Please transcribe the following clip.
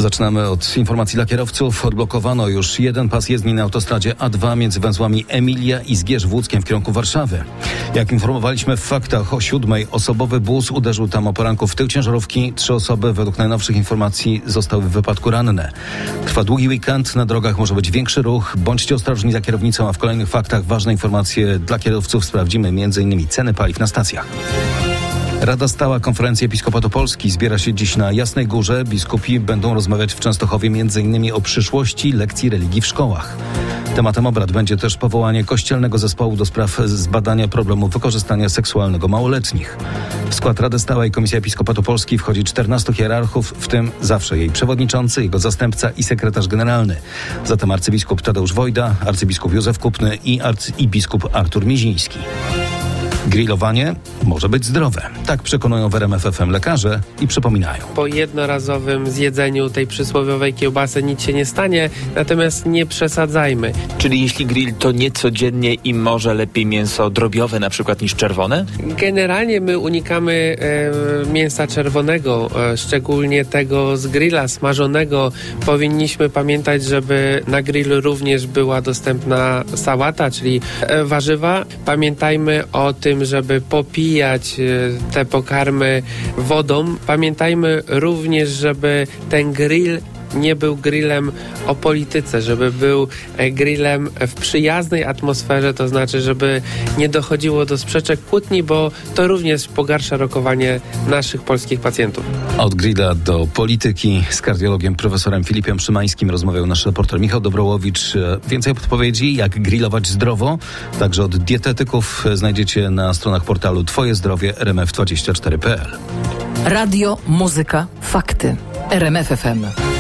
Zaczynamy od informacji dla kierowców. Odblokowano już jeden pas jezdni na autostradzie A2 między węzłami Emilia i Zgierz w Łódzkiem w kierunku Warszawy. Jak informowaliśmy w faktach o 7:00, osobowy bus uderzył tam o poranku w tył ciężarówki. 3 osoby według najnowszych informacji zostały w wypadku ranne. Trwa długi weekend, na drogach może być większy ruch. Bądźcie ostrożni za kierownicą, a w kolejnych faktach ważne informacje dla kierowców. Sprawdzimy m.in. ceny paliw na stacjach. Rada Stała Konferencji Episkopatu Polski zbiera się dziś na Jasnej Górze. Biskupi będą rozmawiać w Częstochowie m.in. o przyszłości lekcji religii w szkołach. Tematem obrad będzie też powołanie Kościelnego Zespołu do spraw zbadania problemu wykorzystania seksualnego małoletnich. W skład Rady Stałej Komisji Episkopatu Polski wchodzi 14 hierarchów, w tym zawsze jej przewodniczący, jego zastępca i sekretarz generalny. Zatem arcybiskup Tadeusz Wojda, arcybiskup Józef Kupny i biskup Artur Miziński. Grillowanie może być zdrowe. Tak przekonują w RMF FM lekarze i przypominają. Po jednorazowym zjedzeniu tej przysłowiowej kiełbasy nic się nie stanie, natomiast nie przesadzajmy. Czyli jeśli grill, to nie codziennie i może lepiej mięso drobiowe na przykład niż czerwone? Generalnie my unikamy mięsa czerwonego, szczególnie tego z grilla smażonego. Powinniśmy pamiętać, żeby na grillu również była dostępna sałata, czyli warzywa. Pamiętajmy o tym, żeby popijać te pokarmy wodą. Pamiętajmy również, żeby ten grill nie był grillem o polityce, żeby był grillem w przyjaznej atmosferze, to znaczy, żeby nie dochodziło do sprzeczek, kłótni, bo to również pogarsza rokowanie naszych polskich pacjentów. Od grilla do polityki z kardiologiem profesorem Filipem Szymańskim rozmawiał nasz reporter Michał Dobrołowicz. Więcej podpowiedzi, jak grillować zdrowo, także od dietetyków, znajdziecie na stronach portalu Twojezdrowie rmf24.pl. Radio, muzyka, fakty. RMF FM.